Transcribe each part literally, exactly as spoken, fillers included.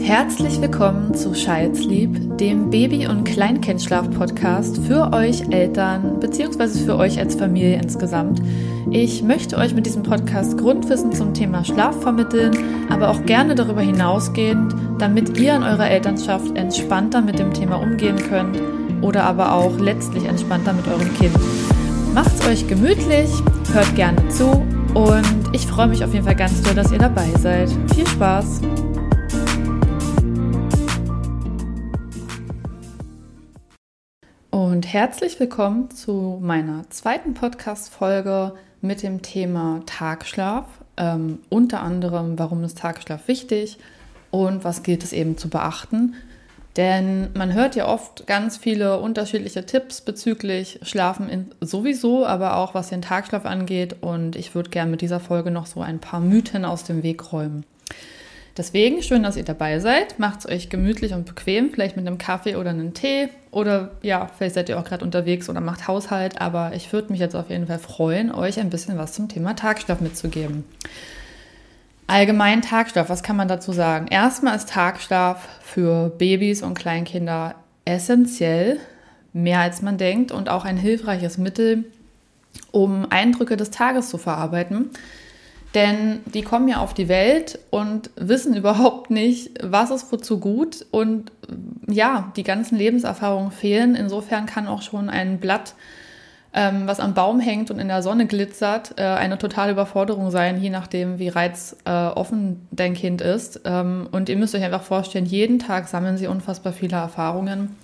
Herzlich willkommen zu Scheid's-Lieb, dem Baby- und Kleinkindschlaf-Podcast für euch Eltern bzw. für euch als Familie insgesamt. Ich möchte euch mit diesem Podcast Grundwissen zum Thema Schlaf vermitteln, aber auch gerne darüber hinausgehend, damit ihr in eurer Elternschaft entspannter mit dem Thema umgehen könnt oder aber auch letztlich entspannter mit eurem Kind. Macht's euch gemütlich, hört gerne zu und ich freue mich auf jeden Fall ganz doll, dass ihr dabei seid. Viel Spaß! Und herzlich willkommen zu meiner zweiten Podcast-Folge mit dem Thema Tagschlaf. Ähm, unter anderem, warum ist Tagschlaf wichtig und was gilt es eben zu beachten. Denn man hört ja oft ganz viele unterschiedliche Tipps bezüglich Schlafen in, sowieso, aber auch was den Tagschlaf angeht. Und ich würde gerne mit dieser Folge noch so ein paar Mythen aus dem Weg räumen. Deswegen schön, dass ihr dabei seid. Macht es euch gemütlich und bequem, vielleicht mit einem Kaffee oder einem Tee. Oder ja, vielleicht seid ihr auch gerade unterwegs oder macht Haushalt. Aber ich würde mich jetzt auf jeden Fall freuen, euch ein bisschen was zum Thema Tagschlaf mitzugeben. Allgemein Tagschlaf, was kann man dazu sagen? Erstmal ist Tagschlaf für Babys und Kleinkinder essentiell, mehr als man denkt. Und auch ein hilfreiches Mittel, um Eindrücke des Tages zu verarbeiten. Denn die kommen ja auf die Welt und wissen überhaupt nicht, was ist wozu gut. Und ja, die ganzen Lebenserfahrungen fehlen. Insofern kann auch schon ein Blatt, ähm, was am Baum hängt und in der Sonne glitzert, äh, eine totale Überforderung sein, je nachdem, wie reizoffen äh, dein Kind ist. Ähm, und ihr müsst euch einfach vorstellen, jeden Tag sammeln sie unfassbar viele Erfahrungen.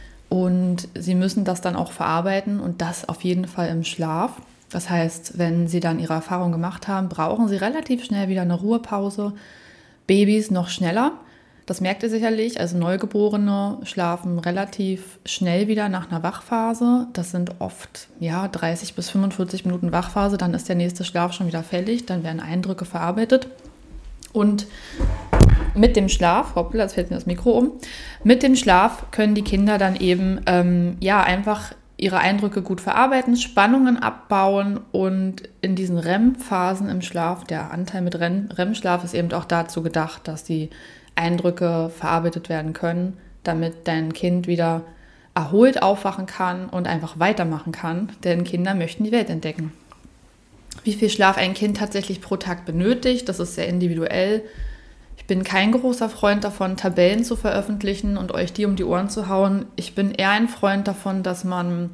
Und sie müssen das dann auch verarbeiten und das auf jeden Fall im Schlaf. Das heißt, wenn sie dann ihre Erfahrung gemacht haben, brauchen sie relativ schnell wieder eine Ruhepause. Babys noch schneller, das merkt ihr sicherlich. Also Neugeborene schlafen relativ schnell wieder nach einer Wachphase. Das sind oft ja, dreißig bis fünfundvierzig Minuten Wachphase, dann ist der nächste Schlaf schon wieder fällig, dann werden Eindrücke verarbeitet. Und mit dem Schlaf, hoppla, jetzt fällt mir das Mikro um, mit dem Schlaf können die Kinder dann eben ähm, ja einfach ihre Eindrücke gut verarbeiten, Spannungen abbauen und in diesen R E M-Phasen im Schlaf, der Anteil mit R E M-Schlaf ist eben auch dazu gedacht, dass die Eindrücke verarbeitet werden können, damit dein Kind wieder erholt aufwachen kann und einfach weitermachen kann, denn Kinder möchten die Welt entdecken. Wie viel Schlaf ein Kind tatsächlich pro Tag benötigt, das ist sehr individuell. Ich bin kein großer Freund davon, Tabellen zu veröffentlichen und euch die um die Ohren zu hauen. Ich bin eher ein Freund davon, dass man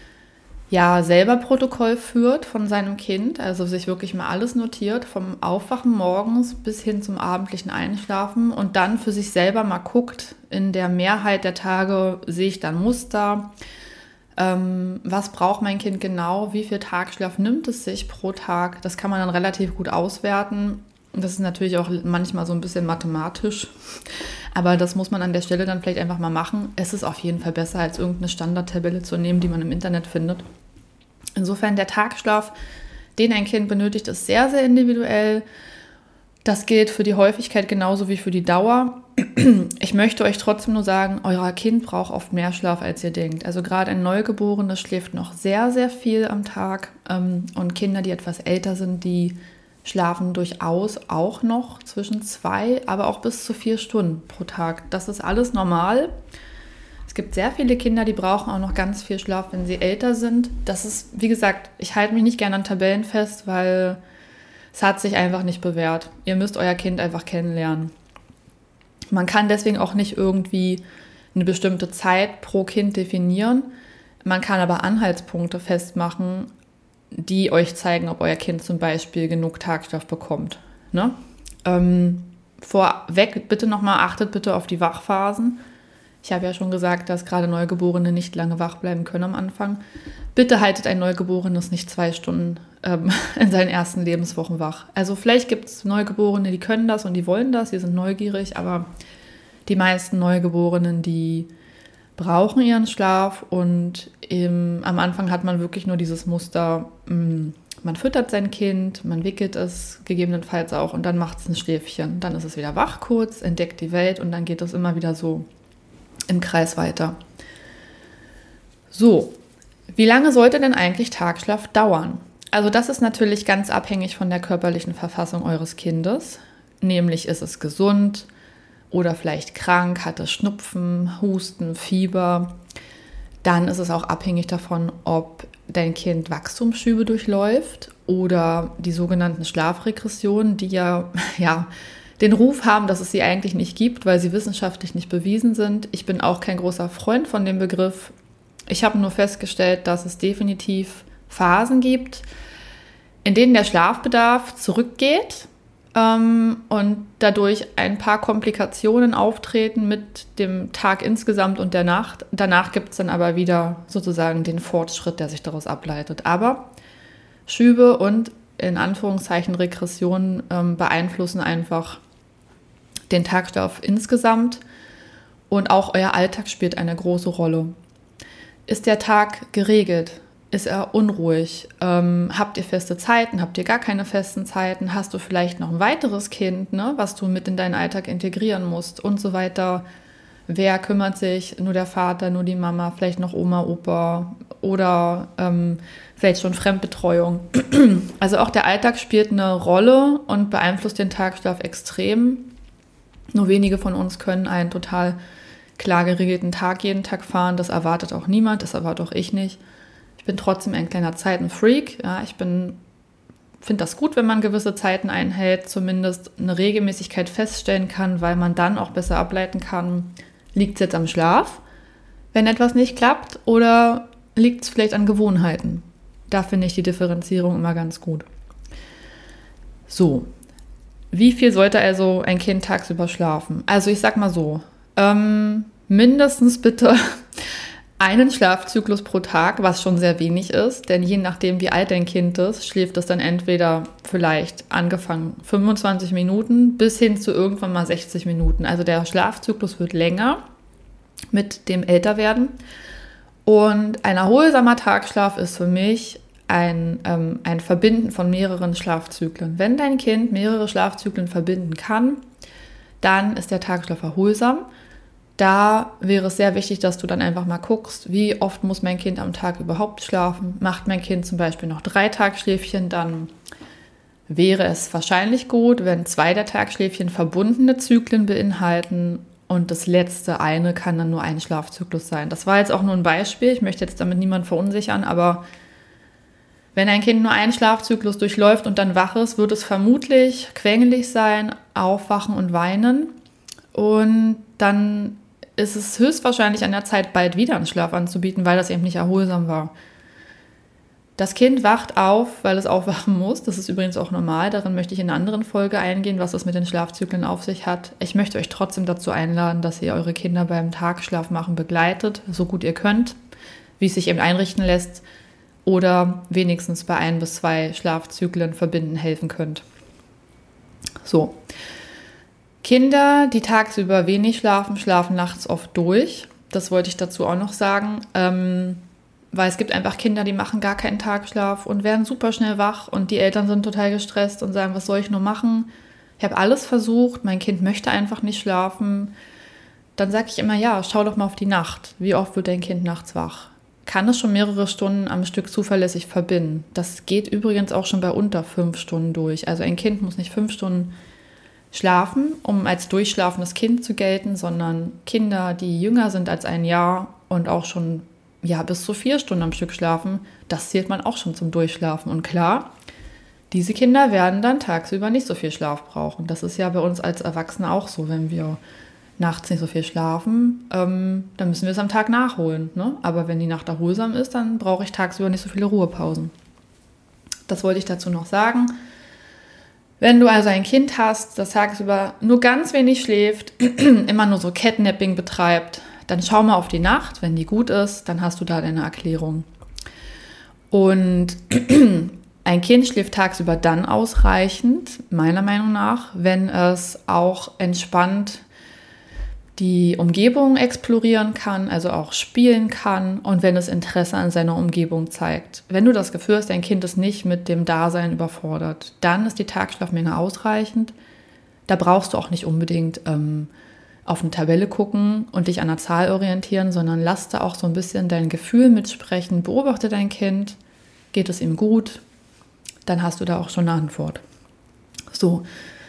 ja selber Protokoll führt von seinem Kind, also sich wirklich mal alles notiert, vom Aufwachen morgens bis hin zum abendlichen Einschlafen und dann für sich selber mal guckt, in der Mehrheit der Tage sehe ich dann Muster, ähm, was braucht mein Kind genau, wie viel Tagschlaf nimmt es sich pro Tag, das kann man dann relativ gut auswerten. Das ist natürlich auch manchmal so ein bisschen mathematisch, aber das muss man an der Stelle dann vielleicht einfach mal machen. Es ist auf jeden Fall besser, als irgendeine Standardtabelle zu nehmen, die man im Internet findet. Insofern der Tagschlaf, den ein Kind benötigt, ist sehr, sehr individuell. Das gilt für die Häufigkeit genauso wie für die Dauer. Ich möchte euch trotzdem nur sagen, euer Kind braucht oft mehr Schlaf, als ihr denkt. Also gerade ein Neugeborenes schläft noch sehr, sehr viel am Tag und Kinder, die etwas älter sind, die schlafen durchaus auch noch zwischen zwei, aber auch bis zu vier Stunden pro Tag. Das ist alles normal. Es gibt sehr viele Kinder, die brauchen auch noch ganz viel Schlaf, wenn sie älter sind. Das ist, wie gesagt, ich halte mich nicht gerne an Tabellen fest, weil es hat sich einfach nicht bewährt. Ihr müsst euer Kind einfach kennenlernen. Man kann deswegen auch nicht irgendwie eine bestimmte Zeit pro Kind definieren. Man kann aber Anhaltspunkte festmachen, die euch zeigen, ob euer Kind zum Beispiel genug Tagschlaf bekommt. Ne? Ähm, vorweg bitte nochmal, achtet bitte auf die Wachphasen. Ich habe ja schon gesagt, dass gerade Neugeborene nicht lange wach bleiben können am Anfang. Bitte haltet ein Neugeborenes nicht zwei Stunden ähm, in seinen ersten Lebenswochen wach. Also vielleicht gibt es Neugeborene, die können das und die wollen das, die sind neugierig, aber die meisten Neugeborenen, die brauchen ihren Schlaf und im, am Anfang hat man wirklich nur dieses Muster, mh, man füttert sein Kind, man wickelt es gegebenenfalls auch und dann macht es ein Schläfchen. Dann ist es wieder wach kurz, entdeckt die Welt und dann geht es immer wieder so im Kreis weiter. So, wie lange sollte denn eigentlich Tagschlaf dauern? Also das ist natürlich ganz abhängig von der körperlichen Verfassung eures Kindes. Nämlich ist es gesund oder vielleicht krank, hatte Schnupfen, Husten, Fieber, dann ist es auch abhängig davon, ob dein Kind Wachstumsschübe durchläuft oder die sogenannten Schlafregressionen, die ja, ja den Ruf haben, dass es sie eigentlich nicht gibt, weil sie wissenschaftlich nicht bewiesen sind. Ich bin auch kein großer Freund von dem Begriff. Ich habe nur festgestellt, dass es definitiv Phasen gibt, in denen der Schlafbedarf zurückgeht ähm, und dadurch ein paar Komplikationen auftreten mit dem Tag insgesamt und der Nacht. Danach gibt es dann aber wieder sozusagen den Fortschritt, der sich daraus ableitet. Aber Schübe und in Anführungszeichen Regressionen ähm, beeinflussen einfach den Tagschlaf insgesamt und auch euer Alltag spielt eine große Rolle. Ist der Tag geregelt? Ist er unruhig? Ähm, habt ihr feste Zeiten? Habt ihr gar keine festen Zeiten? Hast du vielleicht noch ein weiteres Kind, ne, was du mit in deinen Alltag integrieren musst und so weiter? Wer kümmert sich? Nur der Vater, nur die Mama, vielleicht noch Oma, Opa oder ähm, vielleicht schon Fremdbetreuung. Also auch der Alltag spielt eine Rolle und beeinflusst den Tagschlaf extrem. Nur wenige von uns können einen total klar geregelten Tag jeden Tag fahren. Das erwartet auch niemand, das erwartet auch ich nicht. Ich bin trotzdem ein kleiner Zeitenfreak. Ja, ich bin, finde das gut, wenn man gewisse Zeiten einhält, zumindest eine Regelmäßigkeit feststellen kann, weil man dann auch besser ableiten kann, liegt es jetzt am Schlaf, wenn etwas nicht klappt, oder liegt es vielleicht an Gewohnheiten. Da finde ich die Differenzierung immer ganz gut. So, wie viel sollte also ein Kind tagsüber schlafen? Also ich sag mal so, ähm, mindestens bitte einen Schlafzyklus pro Tag, was schon sehr wenig ist, denn je nachdem, wie alt dein Kind ist, schläft es dann entweder vielleicht angefangen fünfundzwanzig Minuten bis hin zu irgendwann mal sechzig Minuten. Also der Schlafzyklus wird länger mit dem Älterwerden. Und ein erholsamer Tagschlaf ist für mich ein, ähm, ein Verbinden von mehreren Schlafzyklen. Wenn dein Kind mehrere Schlafzyklen verbinden kann, dann ist der Tagschlaf erholsam. Da wäre es sehr wichtig, dass du dann einfach mal guckst, wie oft muss mein Kind am Tag überhaupt schlafen. Macht mein Kind zum Beispiel noch drei Tagschläfchen, dann wäre es wahrscheinlich gut, wenn zwei der Tagschläfchen verbundene Zyklen beinhalten und das letzte eine kann dann nur ein Schlafzyklus sein. Das war jetzt auch nur ein Beispiel, ich möchte jetzt damit niemanden verunsichern, aber wenn ein Kind nur einen Schlafzyklus durchläuft und dann wach ist, wird es vermutlich quengelig sein, aufwachen und weinen. Und dann ist es höchstwahrscheinlich an der Zeit, bald wieder einen Schlaf anzubieten, weil das eben nicht erholsam war. Das Kind wacht auf, weil es aufwachen muss. Das ist übrigens auch normal. Darin möchte ich in einer anderen Folge eingehen, was das mit den Schlafzyklen auf sich hat. Ich möchte euch trotzdem dazu einladen, dass ihr eure Kinder beim Tagschlaf machen begleitet, so gut ihr könnt, wie es sich eben einrichten lässt, oder wenigstens bei ein bis zwei Schlafzyklen verbinden helfen könnt. So. Kinder, die tagsüber wenig schlafen, schlafen nachts oft durch. Das wollte ich dazu auch noch sagen. Ähm, weil es gibt einfach Kinder, die machen gar keinen Tagschlaf und werden super schnell wach und die Eltern sind total gestresst und sagen, was soll ich nur machen? Ich habe alles versucht, mein Kind möchte einfach nicht schlafen. Dann sage ich immer, ja, schau doch mal auf die Nacht. Wie oft wird dein Kind nachts wach? Kann es schon mehrere Stunden am Stück zuverlässig verbinden? Das geht übrigens auch schon bei unter fünf Stunden durch. Also ein Kind muss nicht fünf Stunden schlafen, um als durchschlafendes Kind zu gelten, sondern Kinder, die jünger sind als ein Jahr und auch schon ja, bis zu vier Stunden am Stück schlafen, das zählt man auch schon zum Durchschlafen. Und klar, diese Kinder werden dann tagsüber nicht so viel Schlaf brauchen. Das ist ja bei uns als Erwachsene auch so, wenn wir nachts nicht so viel schlafen, ähm, dann müssen wir es am Tag nachholen. Ne? Aber wenn die Nacht erholsam ist, dann brauche ich tagsüber nicht so viele Ruhepausen. Das wollte ich dazu noch sagen. Wenn du also ein Kind hast, das tagsüber nur ganz wenig schläft, immer nur so Catnapping betreibt, dann schau mal auf die Nacht. Wenn die gut ist, dann hast du da deine Erklärung. Und ein Kind schläft tagsüber dann ausreichend, meiner Meinung nach, wenn es auch entspannt die Umgebung explorieren kann, also auch spielen kann und wenn es Interesse an seiner Umgebung zeigt. Wenn du das Gefühl hast, dein Kind ist nicht mit dem Dasein überfordert, dann ist die Tagschlafmenge ausreichend. Da brauchst du auch nicht unbedingt ähm, auf eine Tabelle gucken und dich an der Zahl orientieren, sondern lass da auch so ein bisschen dein Gefühl mitsprechen. Beobachte dein Kind, geht es ihm gut, dann hast du da auch schon eine Antwort. So,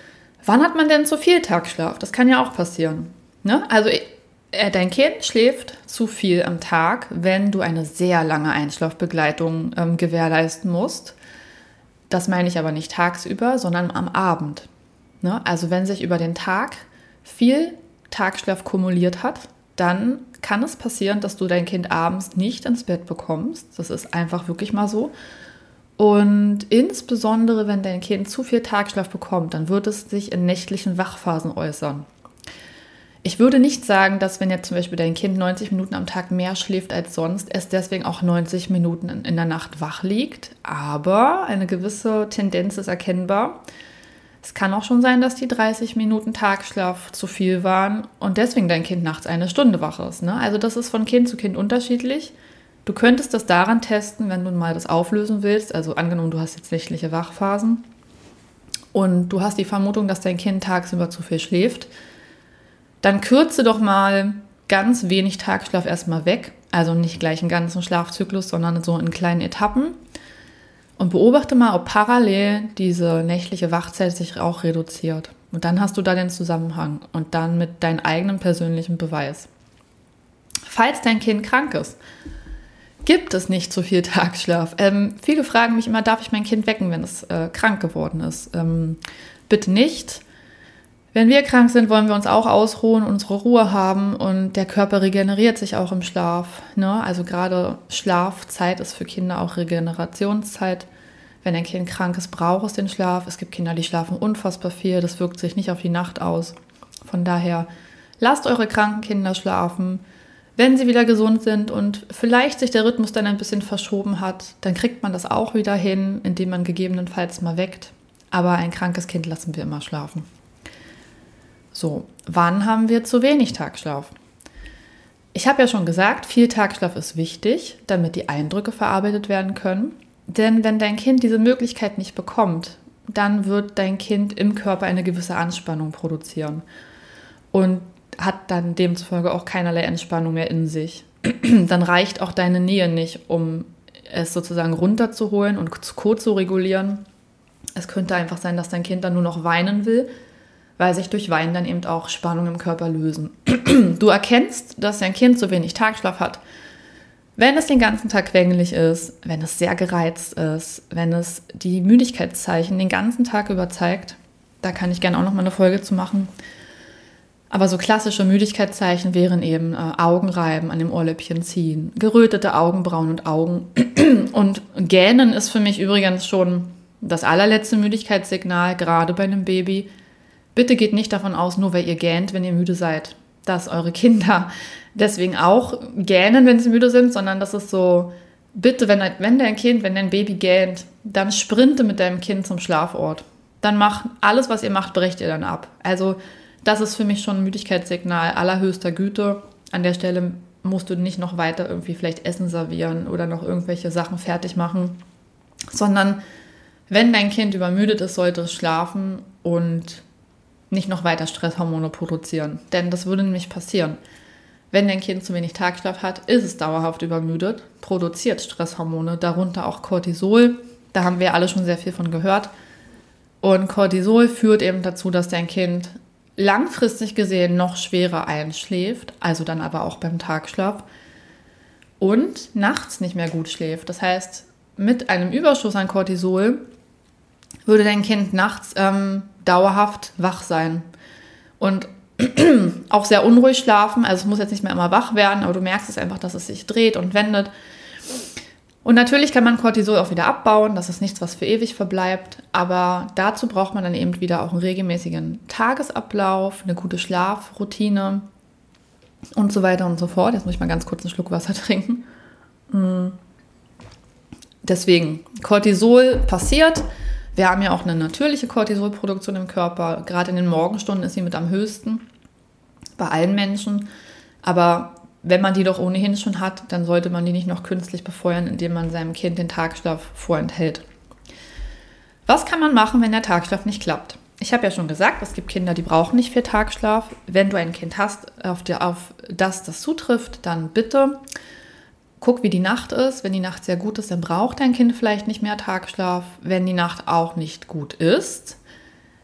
Wann hat man denn zu viel Tagschlaf? Das kann ja auch passieren. Ne? Also äh, dein Kind schläft zu viel am Tag, wenn du eine sehr lange Einschlafbegleitung ähm, gewährleisten musst. Das meine ich aber nicht tagsüber, sondern am Abend. Ne? Also wenn sich über den Tag viel Tagschlaf kumuliert hat, dann kann es passieren, dass du dein Kind abends nicht ins Bett bekommst. Das ist einfach wirklich mal so. Und insbesondere, wenn dein Kind zu viel Tagschlaf bekommt, dann wird es sich in nächtlichen Wachphasen äußern. Ich würde nicht sagen, dass wenn jetzt zum Beispiel dein Kind neunzig Minuten am Tag mehr schläft als sonst, es deswegen auch neunzig Minuten in, in der Nacht wach liegt. Aber eine gewisse Tendenz ist erkennbar. Es kann auch schon sein, dass die dreißig Minuten Tagschlaf zu viel waren und deswegen dein Kind nachts eine Stunde wach ist. Ne? Also das ist von Kind zu Kind unterschiedlich. Du könntest das daran testen, wenn du mal das auflösen willst. Also angenommen, du hast jetzt nächtliche Wachphasen und du hast die Vermutung, dass dein Kind tagsüber zu viel schläft. Dann kürze doch mal ganz wenig Tagschlaf erstmal weg. Also nicht gleich einen ganzen Schlafzyklus, sondern so in kleinen Etappen. Und beobachte mal, ob parallel diese nächtliche Wachzeit sich auch reduziert. Und dann hast du da den Zusammenhang und dann mit deinem eigenen persönlichen Beweis. Falls dein Kind krank ist, gibt es nicht so viel Tagschlaf. Ähm, viele fragen mich immer, darf ich mein Kind wecken, wenn es äh, krank geworden ist? Ähm, bitte nicht. Wenn wir krank sind, wollen wir uns auch ausruhen, unsere Ruhe haben und der Körper regeneriert sich auch im Schlaf. Ne? Also gerade Schlafzeit ist für Kinder auch Regenerationszeit. Wenn ein Kind krank ist, braucht es den Schlaf. Es gibt Kinder, die schlafen unfassbar viel. Das wirkt sich nicht auf die Nacht aus. Von daher, lasst eure kranken Kinder schlafen. Wenn sie wieder gesund sind und vielleicht sich der Rhythmus dann ein bisschen verschoben hat, dann kriegt man das auch wieder hin, indem man gegebenenfalls mal weckt. Aber ein krankes Kind lassen wir immer schlafen. So, wann haben wir zu wenig Tagschlaf? Ich habe ja schon gesagt, viel Tagschlaf ist wichtig, damit die Eindrücke verarbeitet werden können. Denn wenn dein Kind diese Möglichkeit nicht bekommt, dann wird dein Kind im Körper eine gewisse Anspannung produzieren und hat dann demzufolge auch keinerlei Entspannung mehr in sich. Dann reicht auch deine Nähe nicht, um es sozusagen runterzuholen und zu regulieren. Es könnte einfach sein, dass dein Kind dann nur noch weinen will, weil sich durch Weinen dann eben auch Spannungen im Körper lösen. Du erkennst, dass dein Kind zu wenig Tagschlaf hat, wenn es den ganzen Tag quengelig ist, wenn es sehr gereizt ist, wenn es die Müdigkeitszeichen den ganzen Tag über zeigt. Da kann ich gerne auch noch mal eine Folge zu machen. Aber so klassische Müdigkeitszeichen wären eben äh, Augenreiben, an dem Ohrläppchen ziehen, gerötete Augenbrauen und Augen. Und Gähnen ist für mich übrigens schon das allerletzte Müdigkeitssignal, gerade bei einem Baby. Bitte geht nicht davon aus, nur weil ihr gähnt, wenn ihr müde seid, dass eure Kinder deswegen auch gähnen, wenn sie müde sind, sondern das ist so, bitte, wenn, wenn dein Kind, wenn dein Baby gähnt, dann sprinte mit deinem Kind zum Schlafort. Dann macht alles, was ihr macht, brecht ihr dann ab. Also das ist für mich schon ein Müdigkeitssignal allerhöchster Güte. An der Stelle musst du nicht noch weiter irgendwie vielleicht Essen servieren oder noch irgendwelche Sachen fertig machen, sondern wenn dein Kind übermüdet ist, sollte es schlafen und nicht noch weiter Stresshormone produzieren. Denn das würde nämlich passieren. Wenn dein Kind zu wenig Tagschlaf hat, ist es dauerhaft übermüdet, produziert Stresshormone, darunter auch Cortisol. Da haben wir alle schon sehr viel von gehört. Und Cortisol führt eben dazu, dass dein Kind langfristig gesehen noch schwerer einschläft, also dann aber auch beim Tagschlaf und nachts nicht mehr gut schläft. Das heißt, mit einem Überschuss an Cortisol würde dein Kind nachts ähm, dauerhaft wach sein und auch sehr unruhig schlafen. Also es muss jetzt nicht mehr immer wach werden, aber du merkst es einfach, dass es sich dreht und wendet. Und natürlich kann man Cortisol auch wieder abbauen. Das ist nichts, was für ewig verbleibt. Aber dazu braucht man dann eben wieder auch einen regelmäßigen Tagesablauf, eine gute Schlafroutine und so weiter und so fort. Jetzt muss ich mal ganz kurz einen Schluck Wasser trinken. Deswegen, Cortisol passiert. Wir haben ja auch eine natürliche Cortisolproduktion im Körper. Gerade in den Morgenstunden ist sie mit am höchsten bei allen Menschen. Aber wenn man die doch ohnehin schon hat, dann sollte man die nicht noch künstlich befeuern, indem man seinem Kind den Tagschlaf vorenthält. Was kann man machen, wenn der Tagschlaf nicht klappt? Ich habe ja schon gesagt, es gibt Kinder, die brauchen nicht viel Tagschlaf. Wenn du ein Kind hast, auf, die, auf das das zutrifft, dann bitte guck, wie die Nacht ist. Wenn die Nacht sehr gut ist, dann braucht dein Kind vielleicht nicht mehr Tagschlaf. Wenn die Nacht auch nicht gut ist,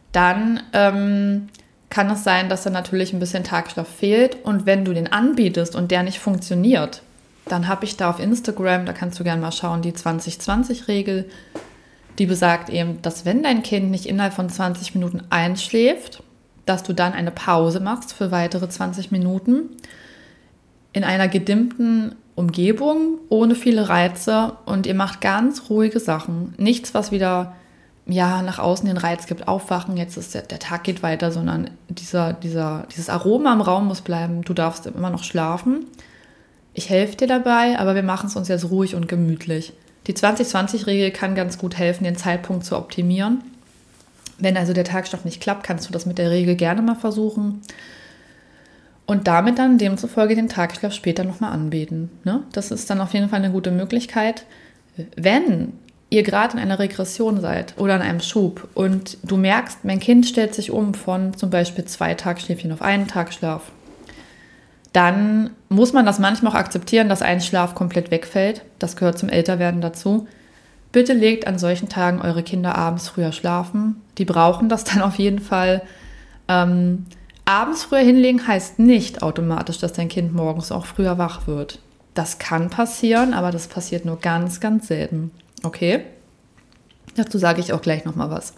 dann ähm, kann es sein, dass da natürlich ein bisschen Tagschlaf fehlt. Und wenn du den anbietest und der nicht funktioniert, dann habe ich da auf Instagram, da kannst du gerne mal schauen, die zwanzig zwanzig Regel, die besagt eben, dass wenn dein Kind nicht innerhalb von zwanzig Minuten einschläft, dass du dann eine Pause machst für weitere zwanzig Minuten in einer gedimmten Umgebung, ohne viele Reize, und ihr macht ganz ruhige Sachen. Nichts, was wieder ja, nach außen den Reiz gibt, aufwachen, jetzt ist der, der Tag geht weiter, sondern dieser, dieser, dieses Aroma im Raum muss bleiben. Du darfst immer noch schlafen. Ich helfe dir dabei, aber wir machen es uns jetzt ruhig und gemütlich. Die zwanzig zwanzig Regel kann ganz gut helfen, den Zeitpunkt zu optimieren. Wenn also der Tagschlaf nicht klappt, kannst du das mit der Regel gerne mal versuchen. Und damit dann demzufolge den Tagschlaf später nochmal anbieten. Ne? Das ist dann auf jeden Fall eine gute Möglichkeit. Wenn ihr gerade in einer Regression seid oder in einem Schub und du merkst, mein Kind stellt sich um von zum Beispiel zwei Tagschläfchen auf einen Tagschlaf, dann muss man das manchmal auch akzeptieren, dass ein Schlaf komplett wegfällt. Das gehört zum Älterwerden dazu. Bitte legt an solchen Tagen eure Kinder abends früher schlafen. Die brauchen das dann auf jeden Fall. Ähm, abends früher hinlegen heißt nicht automatisch, dass dein Kind morgens auch früher wach wird. Das kann passieren, aber das passiert nur ganz, ganz selten. Okay? Dazu sage ich auch gleich nochmal was.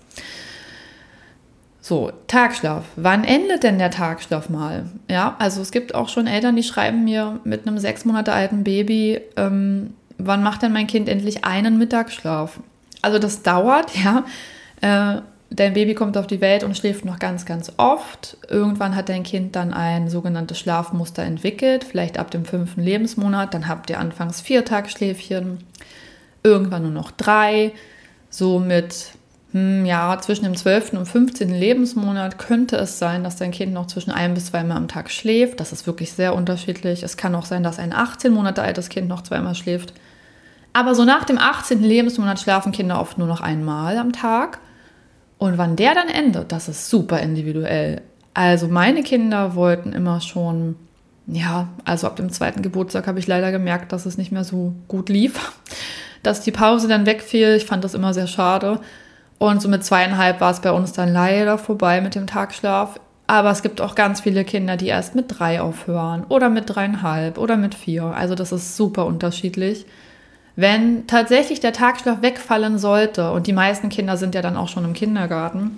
So, Tagschlaf. Wann endet denn der Tagschlaf mal? Ja, also es gibt auch schon Eltern, die schreiben mir mit einem sechs Monate alten Baby, ähm, wann macht denn mein Kind endlich einen Mittagsschlaf? Also das dauert, ja. Äh, dein Baby kommt auf die Welt und schläft noch ganz, ganz oft. Irgendwann hat dein Kind dann ein sogenanntes Schlafmuster entwickelt, vielleicht ab dem fünften Lebensmonat. Dann habt ihr anfangs vier Tagschläfchen, irgendwann nur noch drei. So mit, hm, ja, zwischen dem zwölften und fünfzehnten Lebensmonat könnte es sein, dass dein Kind noch zwischen ein bis zweimal am Tag schläft. Das ist wirklich sehr unterschiedlich. Es kann auch sein, dass ein achtzehn Monate altes Kind noch zweimal schläft. Aber so nach dem achtzehnten Lebensmonat schlafen Kinder oft nur noch einmal am Tag. Und wann der dann endet, das ist super individuell. Also meine Kinder wollten immer schon, ja, also ab dem zweiten Geburtstag habe ich leider gemerkt, dass es nicht mehr so gut lief, dass die Pause dann wegfiel. Ich fand das immer sehr schade. Und so mit zweieinhalb war es bei uns dann leider vorbei mit dem Tagschlaf. Aber es gibt auch ganz viele Kinder, die erst mit drei aufhören oder mit dreieinhalb oder mit vier. Also das ist super unterschiedlich. Wenn tatsächlich der Tagschlaf wegfallen sollte, und die meisten Kinder sind ja dann auch schon im Kindergarten,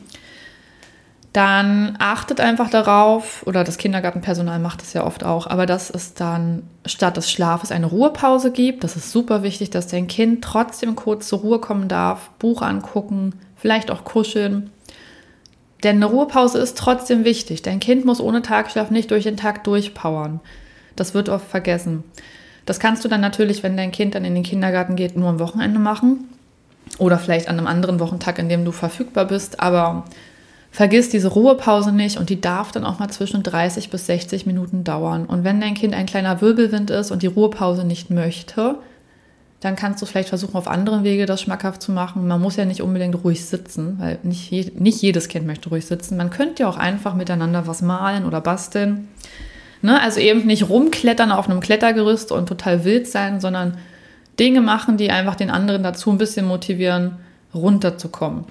dann achtet einfach darauf, oder das Kindergartenpersonal macht es ja oft auch, aber dass es dann statt des Schlafes eine Ruhepause gibt. Das ist super wichtig, dass dein Kind trotzdem kurz zur Ruhe kommen darf, Buch angucken, vielleicht auch kuscheln. Denn eine Ruhepause ist trotzdem wichtig. Dein Kind muss ohne Tagschlaf nicht durch den Tag durchpowern. Das wird oft vergessen. Das kannst du dann natürlich, wenn dein Kind dann in den Kindergarten geht, nur am Wochenende machen oder vielleicht an einem anderen Wochentag, in dem du verfügbar bist, aber vergiss diese Ruhepause nicht, und die darf dann auch mal zwischen dreißig bis sechzig Minuten dauern. Und wenn dein Kind ein kleiner Wirbelwind ist und die Ruhepause nicht möchte, dann kannst du vielleicht versuchen, auf anderen Wege das schmackhaft zu machen. Man muss ja nicht unbedingt ruhig sitzen, weil nicht, je, nicht jedes Kind möchte ruhig sitzen. Man könnte ja auch einfach miteinander was malen oder basteln. Ne, also eben nicht rumklettern auf einem Klettergerüst und total wild sein, sondern Dinge machen, die einfach den anderen dazu ein bisschen motivieren, runterzukommen.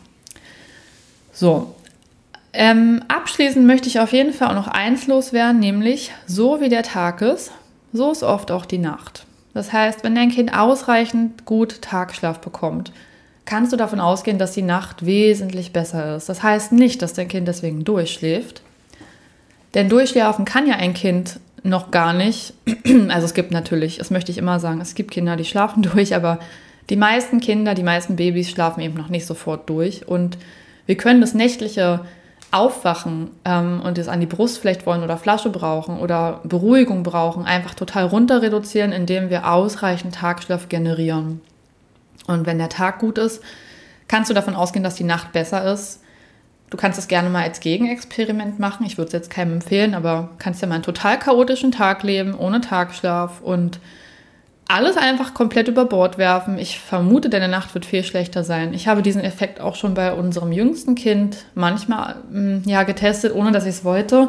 So, ähm, abschließend möchte ich auf jeden Fall auch noch eins loswerden, nämlich so wie der Tag ist, so ist oft auch die Nacht. Das heißt, wenn dein Kind ausreichend gut Tagschlaf bekommt, kannst du davon ausgehen, dass die Nacht wesentlich besser ist. Das heißt nicht, dass dein Kind deswegen durchschläft. Denn durchschlafen kann ja ein Kind noch gar nicht. Also es gibt natürlich, das möchte ich immer sagen, es gibt Kinder, die schlafen durch, aber die meisten Kinder, die meisten Babys schlafen eben noch nicht sofort durch. Und wir können das nächtliche Aufwachen ähm, und es an die Brust vielleicht wollen oder Flasche brauchen oder Beruhigung brauchen, einfach total runter reduzieren, indem wir ausreichend Tagschlaf generieren. Und wenn der Tag gut ist, kannst du davon ausgehen, dass die Nacht besser ist. Du kannst es gerne mal als Gegenexperiment machen. Ich würde es jetzt keinem empfehlen, aber kannst ja mal einen total chaotischen Tag leben, ohne Tagschlaf und alles einfach komplett über Bord werfen. Ich vermute, deine Nacht wird viel schlechter sein. Ich habe diesen Effekt auch schon bei unserem jüngsten Kind manchmal ja, getestet, ohne dass ich es wollte.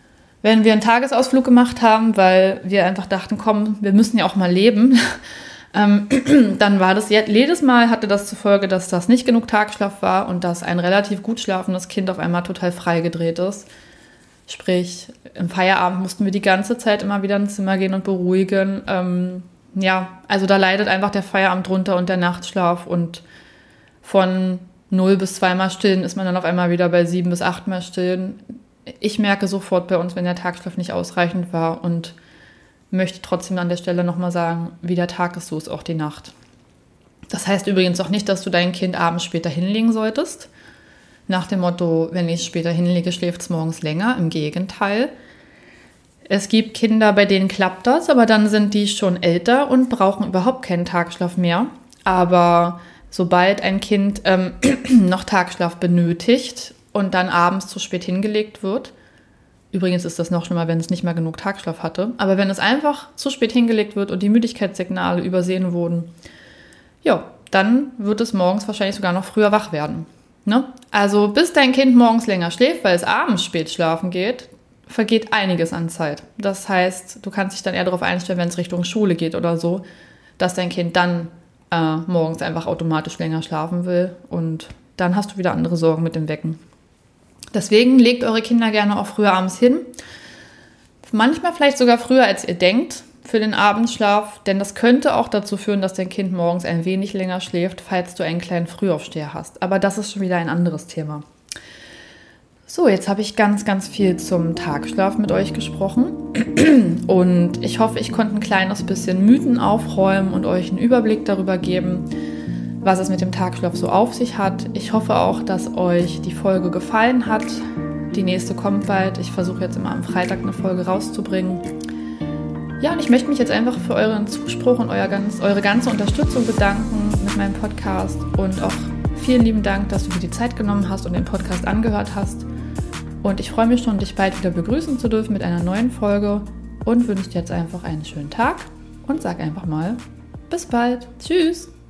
Wenn wir einen Tagesausflug gemacht haben, weil wir einfach dachten, komm, wir müssen ja auch mal leben. Ähm, dann war das, jedes Mal hatte das zur Folge, dass das nicht genug Tagschlaf war und dass ein relativ gut schlafendes Kind auf einmal total freigedreht ist. Sprich, im Feierabend mussten wir die ganze Zeit immer wieder ins Zimmer gehen und beruhigen. Ähm, ja, also da leidet einfach der Feierabend drunter und der Nachtschlaf und von null bis zweimal stillen ist man dann auf einmal wieder bei sieben bis achtmal stillen. Ich merke sofort bei uns, wenn der Tagschlaf nicht ausreichend war und möchte trotzdem an der Stelle nochmal sagen, wie der Tag ist, so ist auch die Nacht. Das heißt übrigens auch nicht, dass du dein Kind abends später hinlegen solltest. Nach dem Motto, wenn ich es später hinlege, schläft es morgens länger. Im Gegenteil. Es gibt Kinder, bei denen klappt das, aber dann sind die schon älter und brauchen überhaupt keinen Tagschlaf mehr. Aber sobald ein Kind ähm, noch Tagschlaf benötigt und dann abends zu spät hingelegt wird, übrigens ist das noch schlimmer, wenn es nicht mehr genug Tagschlaf hatte, aber wenn es einfach zu spät hingelegt wird und die Müdigkeitssignale übersehen wurden, ja, dann wird es morgens wahrscheinlich sogar noch früher wach werden. Ne? Also bis dein Kind morgens länger schläft, weil es abends spät schlafen geht, vergeht einiges an Zeit. Das heißt, du kannst dich dann eher darauf einstellen, wenn es Richtung Schule geht oder so, dass dein Kind dann äh, morgens einfach automatisch länger schlafen will und dann hast du wieder andere Sorgen mit dem Wecken. Deswegen legt eure Kinder gerne auch früher abends hin. Manchmal vielleicht sogar früher, als ihr denkt, für den Abendschlaf, denn das könnte auch dazu führen, dass dein Kind morgens ein wenig länger schläft, falls du einen kleinen Frühaufsteher hast. Aber das ist schon wieder ein anderes Thema. So, jetzt habe ich ganz, ganz viel zum Tagschlaf mit euch gesprochen und ich hoffe, ich konnte ein kleines bisschen Mythen aufräumen und euch einen Überblick darüber geben, was es mit dem Tagschlaf so auf sich hat. Ich hoffe auch, dass euch die Folge gefallen hat. Die nächste kommt bald. Ich versuche jetzt immer am Freitag eine Folge rauszubringen. Ja, und ich möchte mich jetzt einfach für euren Zuspruch und euer ganz, eure ganze Unterstützung bedanken mit meinem Podcast und auch vielen lieben Dank, dass du dir die Zeit genommen hast und den Podcast angehört hast. Und ich freue mich schon, dich bald wieder begrüßen zu dürfen mit einer neuen Folge und wünsche dir jetzt einfach einen schönen Tag und sag einfach mal bis bald. Tschüss!